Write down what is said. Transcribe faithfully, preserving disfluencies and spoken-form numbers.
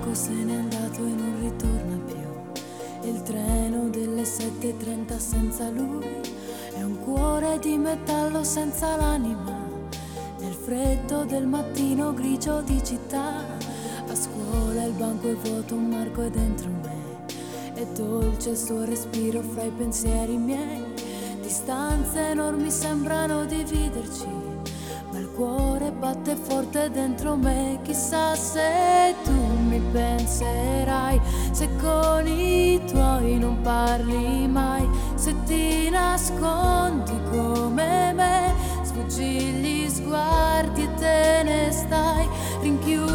bianco se n'è andato e non ritorna più. Il treno delle sette e trenta senza lui è un cuore di metallo senza l'anima. Nel freddo del mattino grigio di città, a scuola il banco è vuoto, un marco è dentro me. È dolce il suo respiro fra i pensieri miei. Distanze enormi sembrano dividerci, ma il cuore batte forte dentro me. Chissà se tu mi penserai, se con i tuoi non parli mai, se ti nascondi come me, sfuggi gli sguardi e te ne stai rinchiuso